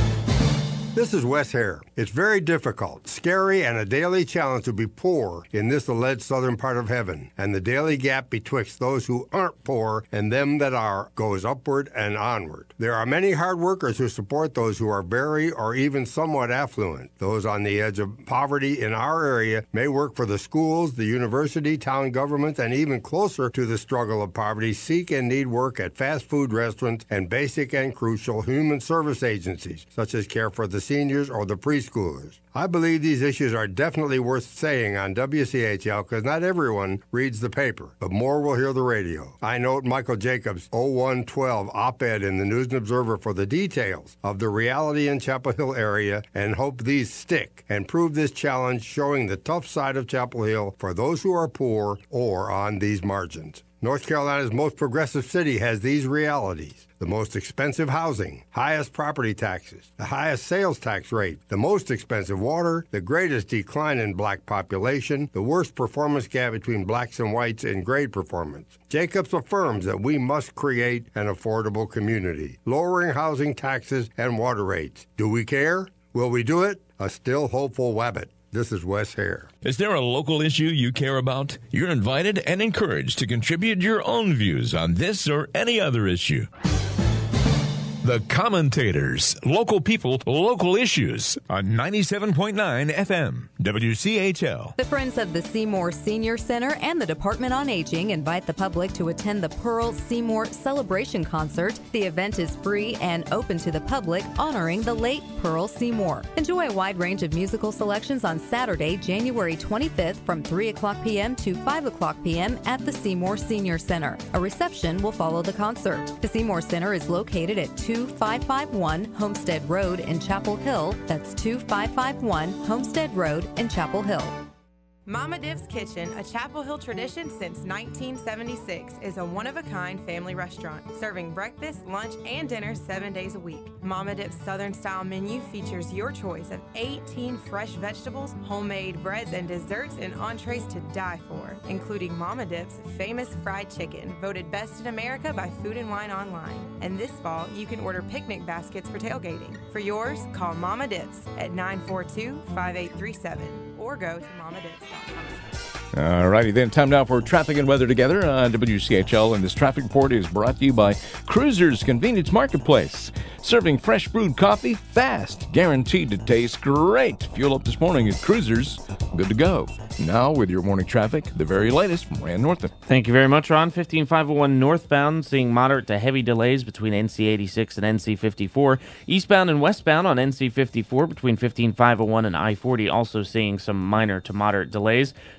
This is Wes Hare. It's very difficult, scary, and a daily challenge to be poor in this alleged southern part of heaven, and the daily gap betwixt those who aren't poor and them that are goes upward and onward. There are many hard workers who support those who are very or even somewhat affluent. Those on the edge of poverty in our area may work for the schools, the university, town governments, and even closer to the struggle of poverty, seek and need work at fast food restaurants and basic and crucial human service agencies, such as care for the seniors or the preschoolers. I believe these issues are definitely worth saying on WCHL because not everyone reads the paper, but more will hear the radio. I note Michael Jacobs' 0112 op-ed in the News and Observer for the details of the reality in Chapel Hill area and hope these stick and prove this challenge, showing the tough side of Chapel Hill for those who are poor or on these margins. North Carolina's most progressive city has these realities: the most expensive housing, highest property taxes, the highest sales tax rate, the most expensive water, the greatest decline in black population, the worst performance gap between blacks and whites in grade performance. Jacobs affirms that we must create an affordable community, lowering housing taxes and water rates. Do we care? Will we do it? A still hopeful Wabbit. This is Wes Hare. Is there a local issue you care about? You're invited and encouraged to contribute your own views on this or any other issue. The Commentators. Local people, local issues on 97.9 FM, WCHL. The Friends of the Seymour Senior Center and the Department on Aging invite the public to attend the Pearl Seymour Celebration Concert. The event is free and open to the public, honoring the late Pearl Seymour. Enjoy a wide range of musical selections on Saturday, January 25th from 3 o'clock p.m. to 5 o'clock p.m. at the Seymour Senior Center. A reception will follow the concert. The Seymour Center is located at 2551 Homestead Road in Chapel Hill. That's 2551 Homestead Road in Chapel Hill. Mama Dip's Kitchen, a Chapel Hill tradition since 1976, is a one-of-a-kind family restaurant serving breakfast, lunch, and dinner 7 days a week. Mama Dip's Southern-style menu features your choice of 18 fresh vegetables, homemade breads, and desserts and entrees to die for, including Mama Dip's famous fried chicken, voted best in America by Food and Wine Online. And this fall, you can order picnic baskets for tailgating. For yours, call Mama Dip's at 942-5837 or go to mamadips.com. All righty then, time now for traffic and weather together on WCHL, and this traffic report is brought to you by Cruisers Convenience Marketplace, serving fresh brewed coffee fast, guaranteed to taste great. Fuel up this morning at Cruisers, good to go. Now with your morning traffic, the very latest from Rand Northam. Thank you very much, Ron. 15501 northbound, seeing moderate to heavy delays between NC 86 and NC 54. Eastbound and westbound on NC 54 between 15501 and I-40, also seeing some minor to moderate delays. No accidents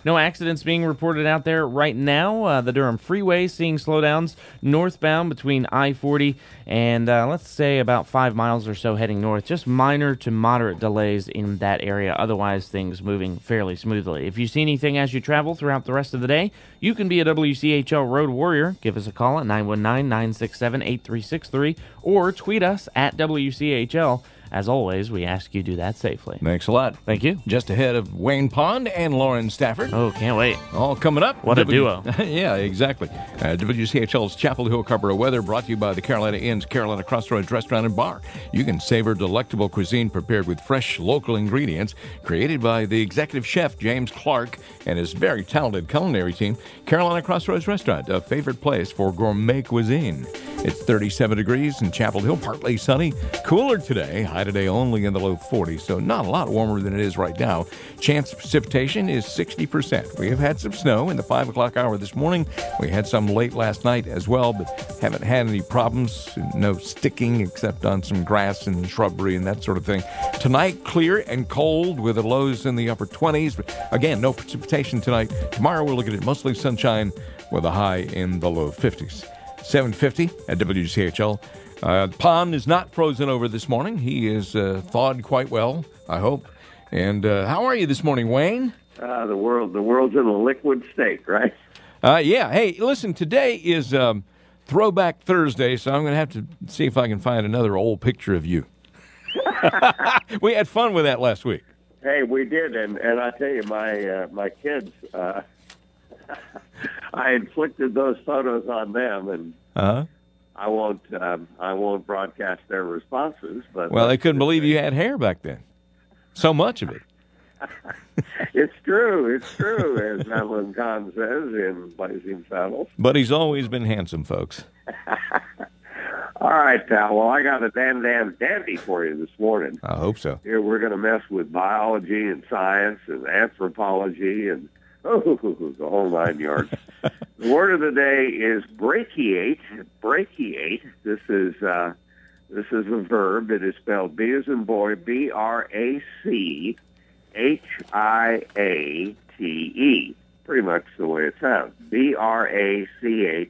accidents being reported out there right now. The Durham Freeway seeing slowdowns northbound between I-40 and let's say about 5 miles or so heading north. Just minor to moderate delays in that area. Otherwise, things moving fairly smoothly. If you see anything as you travel throughout the rest of the day, you can be a WCHL Road Warrior. Give us a call at 919-967-8363 or tweet us at WCHL. As always, we ask you do that safely. Thanks a lot. Thank you. Just ahead of Wayne Pond and Lauren Stafford. Oh, can't wait. All coming up. What a duo. Yeah, exactly. WCHL's Chapel Hill Carrboro weather brought to you by the Carolina Inn's Carolina Crossroads Restaurant and Bar. You can savor delectable cuisine prepared with fresh local ingredients created by the executive chef James Clark and his very talented culinary team. Carolina Crossroads Restaurant, a favorite place for gourmet cuisine. It's 37 degrees in Chapel Hill, partly sunny. Cooler today. High today only in the low 40s, so not a lot warmer than it is right now. Chance of precipitation is 60%. We have had some snow in the 5 o'clock hour this morning. We had some late last night as well, but haven't had any problems. No sticking except on some grass and shrubbery and that sort of thing. Tonight, clear and cold with the lows in the upper 20s. But again, no precipitation tonight. Tomorrow, we're looking at mostly sunshine with a high in the low 50s. 7:50 at WCHL. Pond is not frozen over this morning. He is thawed quite well, I hope. And how are you this morning, Wayne? The world's in a liquid state, right? Yeah. Hey, listen, today is Throwback Thursday, so I'm going to have to see if I can find another old picture of you. We had fun with that last week. Hey, we did, and I tell you, my kids, I inflicted those photos on them, and I won't broadcast their responses. But well, they couldn't believe you had hair back then. So much of it. It's true, as Madeline Kahn says in Blazing Saddles. But he's always been handsome, folks. All right, pal. Well, I got a dandy for you this morning. I hope so. Here we're going to mess with biology and science and anthropology and the whole 9 yards. The word of the day is brachiate. Brachiate. This is a verb. It is spelled B as in boy, BRACHIATE. Pretty much the way it sounds. BRACHIATE.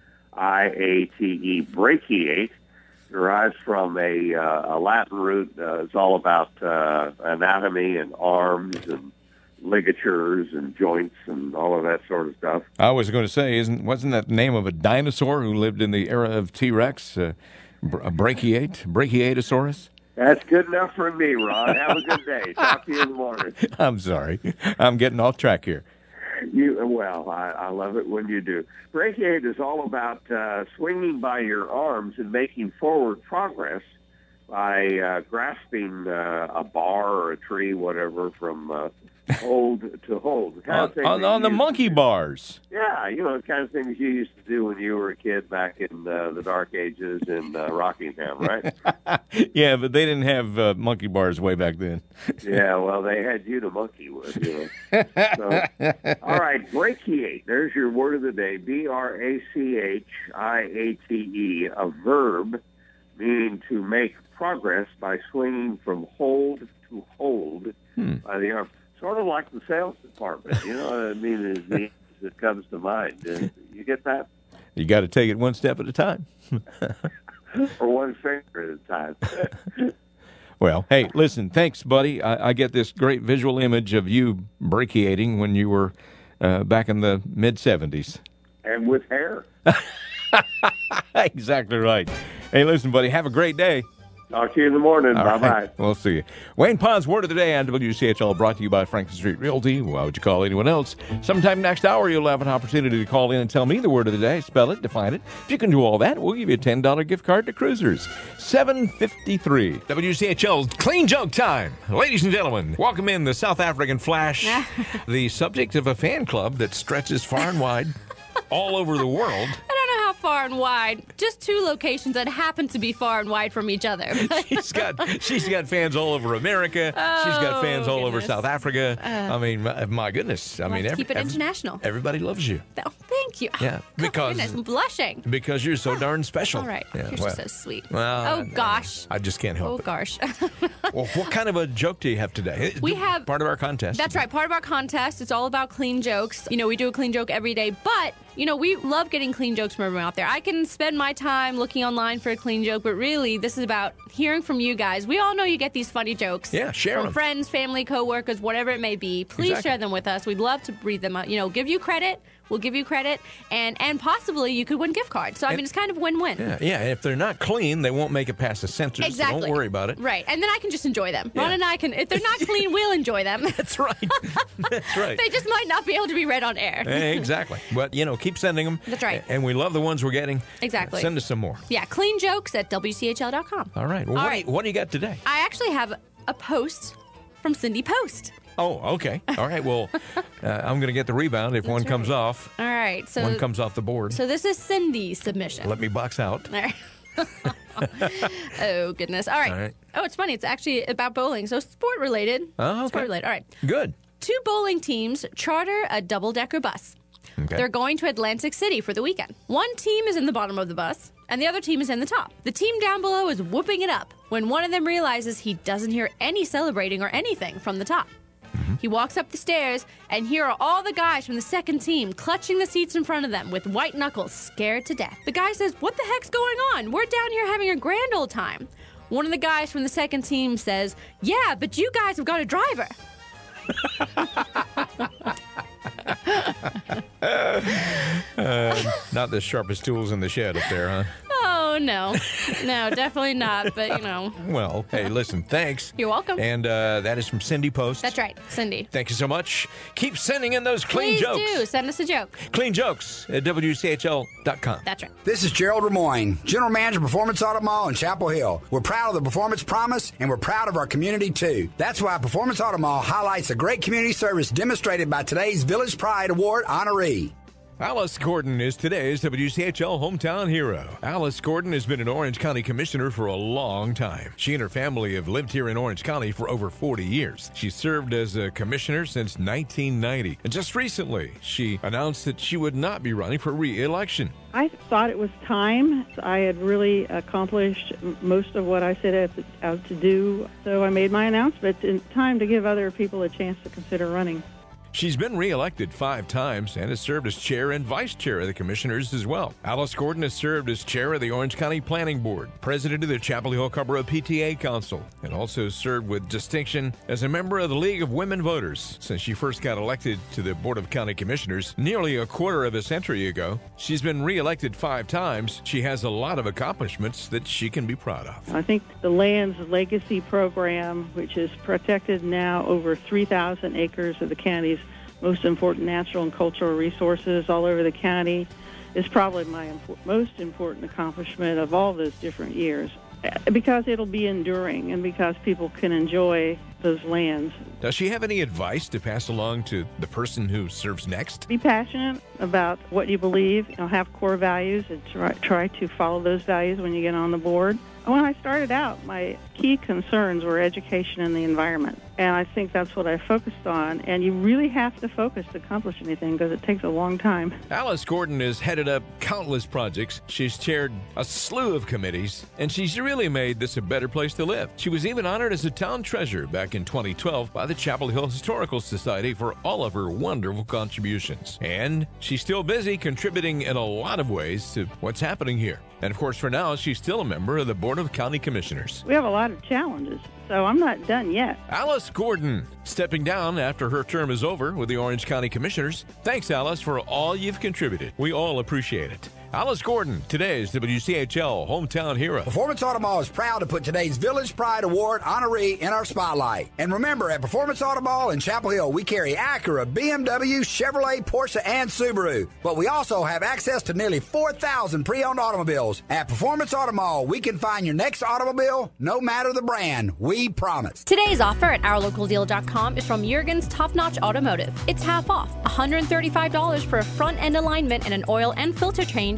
Brachiate derives from a Latin root. It's all about anatomy and arms and ligatures and joints and all of that sort of stuff. I was going to say, wasn't that the name of a dinosaur who lived in the era of T-Rex? Brachiatosaurus? That's good enough for me, Ron. Have a good day. Talk to you in the morning. I'm sorry. I'm getting off track here. I love it when you do. Brachiate is all about swinging by your arms and making forward progress by grasping a bar or a tree, whatever, from hold to hold. On the monkey bars. Yeah, the kind of things you used to do when you were a kid back in the dark ages in Rockingham, right? Yeah, but they didn't have monkey bars way back then. Yeah, well, they had you to monkey with, So, all right, brachiate. There's your word of the day, BRACHIATE, a verb meaning to make progress by swinging from hold to hold by the arm. Sort of like the sales department, what I mean? It comes to mind. You get that? You got to take it one step at a time. Or one finger at a time. Well, hey, listen, thanks, buddy. I get this great visual image of you brachiating when you were back in the mid-'70s. And with hair. Exactly right. Hey, listen, buddy, have a great day. Talk to you in the morning. All Bye-bye. Right. We'll see you. Wayne Pond's Word of the Day on WCHL, brought to you by Franklin Street Realty. Why would you call anyone else? Sometime next hour, you'll have an opportunity to call in and tell me the word of the day, spell it, define it. If you can do all that, we'll give you a $10 gift card to Cruisers. 7:53. WCHL's Clean Joke Time. Ladies and gentlemen, welcome in the South African Flash, the subject of a fan club that stretches far and wide all over the world. far and wide. Just 2 locations that happen to be far and wide from each other. she's got fans all over America. She's got fans all over South Africa. I mean, my goodness. I mean, keep it international. Everybody loves you. Oh, thank you. Yeah, because goodness, I'm blushing. Because you're so darn special. All right, Yeah, you're so sweet. Well, gosh. I just can't help it. Gosh. Well, what kind of a joke do you have today? We have part of our contest. That's right. Part of our contest. It's all about clean jokes. You know, we do a clean joke every day, but we love getting clean jokes from everyone out there. I can spend my time looking online for a clean joke, but really, this is about hearing from you guys. We all know you get these funny jokes. Yeah, share from them. Friends, family, coworkers, whatever it may be. Please share them with us. We'd love to read them out. Give you credit. We'll give you credit, and possibly you could win gift cards. So, I mean, it's kind of win-win. Yeah. If they're not clean, they won't make it past the censors. Exactly. So don't worry about it. Right. And then I can just enjoy them. Ron and I can, if they're not clean, we'll enjoy them. That's right. That's right. They just might not be able to be read on air. Exactly. But, keep sending them. That's right. And we love the ones we're getting. Exactly. Send us some more. Yeah, clean jokes at WCHL.com. All right. Well, what do you got today? I actually have a post from Cindy Post. Oh, okay. All right. Well, I'm going to get the rebound if one comes off. All right. So one comes off the board. So this is Cindy's submission. Let me box out. All right. Oh, goodness. All right. Oh, it's funny. It's actually about bowling. So sport related. Oh, okay. Sport related. All right. Good. 2 bowling teams charter a double-decker bus. Okay. They're going to Atlantic City for the weekend. One team is in the bottom of the bus, and the other team is in the top. The team down below is whooping it up when one of them realizes he doesn't hear any celebrating or anything from the top. He walks up the stairs, and here are all the guys from the second team clutching the seats in front of them with white knuckles, scared to death. The guy says, "What the heck's going on? We're down here having a grand old time." One of the guys from the second team says, "Yeah, but you guys have got a driver." Not the sharpest tools in the shed up there, huh? Oh, no. No, definitely not, but, Well, hey, listen, thanks. You're welcome. And that is from Cindy Post. That's right, Cindy. Thank you so much. Keep sending in those clean Please jokes. do. Send us a joke. Clean jokes at WCHL.com. That's right. This is Gerald Ramoyne, General Manager of Performance Auto Mall in Chapel Hill. We're proud of the Performance Promise, and we're proud of our community, too. That's why Performance Auto Mall highlights the great community service demonstrated by today's Village Pride Award honoree. Alice Gordon is today's WCHL hometown hero. Alice Gordon has been an Orange County Commissioner for a long time. She and her family have lived here in Orange County for over 40 years. She served as a commissioner since 1990. And just recently, she announced that she would not be running for re-election. I thought it was time. I had really accomplished most of what I set out to do, so I made my announcement. It's time to give other people a chance to consider running. She's been re-elected 5 times and has served as chair and vice chair of the commissioners as well. Alice Gordon has served as chair of the Orange County Planning Board, president of the Chapel Hill Carrboro PTA Council, and also served with distinction as a member of the League of Women Voters. Since she first got elected to the Board of County Commissioners nearly a quarter of a century ago, she's been re-elected 5 times. She has a lot of accomplishments that she can be proud of. I think the Lands Legacy Program, which has protected now over 3,000 acres of the county's most important natural and cultural resources all over the county, is probably my most important accomplishment of all those different years, because it'll be enduring and because people can enjoy those lands. Does she have any advice to pass along to the person who serves next? Be passionate about what you believe, have core values, and try to follow those values when you get on the board. When I started out, my key concerns were education and the environment, and I think that's what I focused on, and you really have to focus to accomplish anything because it takes a long time. Alice Gordon has headed up countless projects. She's chaired a slew of committees, and she's really made this a better place to live. She was even honored as a town treasurer back in 2012 by the Chapel Hill Historical Society for all of her wonderful contributions. And she's still busy contributing in a lot of ways to what's happening here. And of course, for now, she's still a member of the Board of County Commissioners. We have a lot of challenges, so I'm not done yet. Alice Gordon, stepping down after her term is over with the Orange County Commissioners. Thanks, Alice, for all you've contributed. We all appreciate it. Alice Gordon, today's WCHL hometown hero. Performance Auto Mall is proud to put today's Village Pride Award honoree in our spotlight. And remember, at Performance Auto Mall in Chapel Hill, we carry Acura, BMW, Chevrolet, Porsche, and Subaru. But we also have access to nearly 4,000 pre-owned automobiles. At Performance Auto Mall, we can find your next automobile, no matter the brand. We promise. Today's offer at OurLocalDeal.com is from Juergen's Top Notch Automotive. It's half off, $135 for a front end alignment and an oil and filter change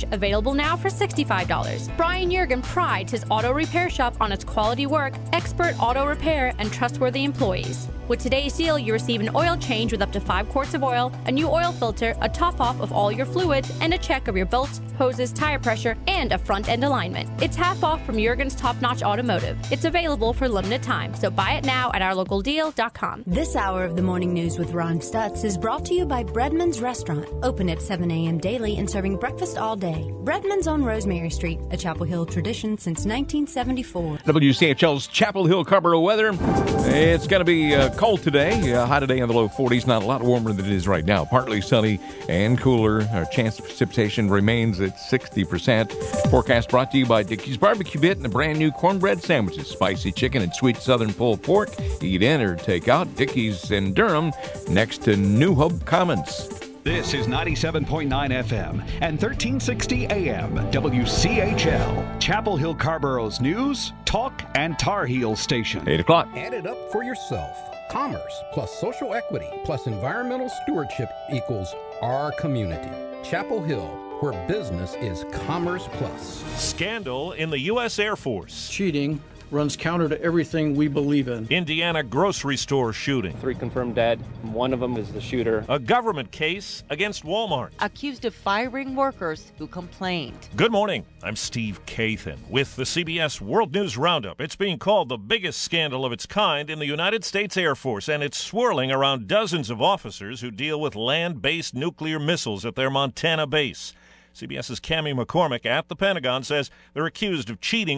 available now for $65. Brian Jurgen prides his auto repair shop on its quality work, expert auto repair, and trustworthy employees. With today's deal, you receive an oil change with up to 5 quarts of oil, a new oil filter, a top-off of all your fluids, and a check of your bolts, hoses, tire pressure, and a front-end alignment. It's half off from Jurgen's Top-Notch Automotive. It's available for limited time, so buy it now at ourlocaldeal.com. This hour of the Morning News with Ron Stutz is brought to you by Breadman's Restaurant, open at 7 a.m. daily and serving breakfast all day. Breadman's on Rosemary Street, a Chapel Hill tradition since 1974. WCHL's Chapel Hill Carrboro weather. It's going to be cold today. High today in the low 40s. Not a lot warmer than it is right now. Partly sunny and cooler. Our chance of precipitation remains at 60%. Forecast brought to you by Dickey's Barbecue Pit and the brand new cornbread sandwiches. Spicy chicken and sweet southern pulled pork. Eat in or take out. Dickey's in Durham next to New Hope Commons. This is 97.9 FM and 1360 AM WCHL, Chapel Hill Carrboro's news, talk, and Tar Heel station. 8 o'clock. Add it up for yourself. Commerce plus social equity plus environmental stewardship equals our community. Chapel Hill, where business is commerce plus. Scandal in the U.S. Air Force. Cheating runs counter to everything we believe in. Indiana grocery store shooting. 3 confirmed dead. One of them is the shooter. A government case against Walmart. Accused of firing workers who complained. Good morning. I'm Steve Kathan with the CBS World News Roundup. It's being called the biggest scandal of its kind in the United States Air Force, and it's swirling around dozens of officers who deal with land-based nuclear missiles at their Montana base. CBS's Cammie McCormick at the Pentagon says they're accused of cheating